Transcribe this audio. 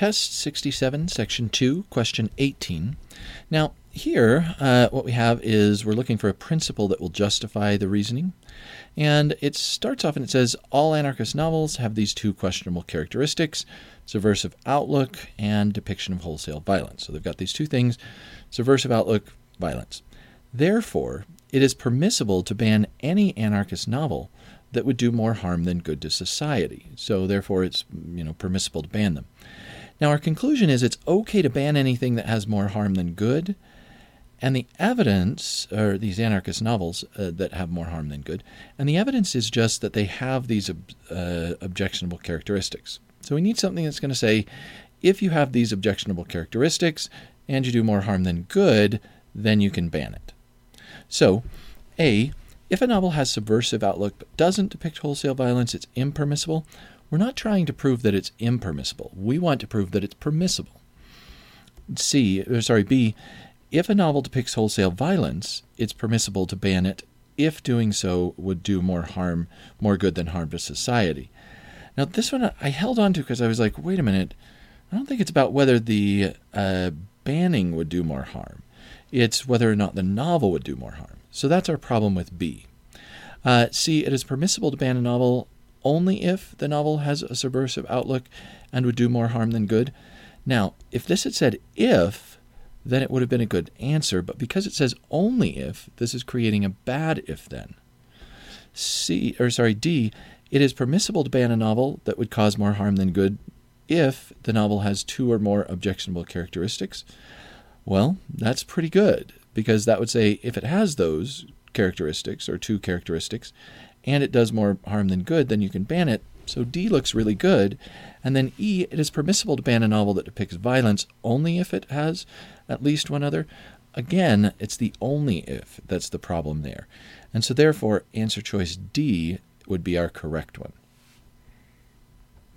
Test 67, Section 2, Question 18. Now, here, what we have is we're looking for a principle that will justify the reasoning. And it starts off and it says, all anarchist novels have these two questionable characteristics, subversive outlook and depiction of wholesale violence. So they've got these two things, subversive outlook, violence. Therefore, it is permissible to ban any anarchist novel that would do more harm than good to society. So therefore, it's permissible to ban them. Now, our conclusion is it's okay to ban anything that has more harm than good. And the evidence, or these anarchist novels that have more harm than good, and the evidence is just that they have these objectionable characteristics. So we need something that's going to say, if you have these objectionable characteristics and you do more harm than good, then you can ban it. So, A, if a novel has subversive outlook but doesn't depict wholesale violence, it's impermissible. We're not trying to prove that it's impermissible. We want to prove that it's permissible. B, if a novel depicts wholesale violence, it's permissible to ban it if doing so would do more good than harm to society. Now, this one I held on to because I was like, wait a minute, I don't think it's about whether the banning would do more harm. It's whether or not the novel would do more harm. So that's our problem with B. C, it is permissible to ban a novel only if the novel has a subversive outlook and would do more harm than good. Now, if this had said if, then it would have been a good answer, but because it says only if, this is creating a bad if then. D, it is permissible to ban a novel that would cause more harm than good if the novel has two or more objectionable characteristics. Well, that's pretty good, because that would say if it has those characteristics, or two characteristics, and it does more harm than good, then you can ban it. So D looks really good. And then E, it is permissible to ban a novel that depicts violence only if it has at least one other. Again, it's the only if that's the problem there. And so therefore, answer choice D would be our correct one.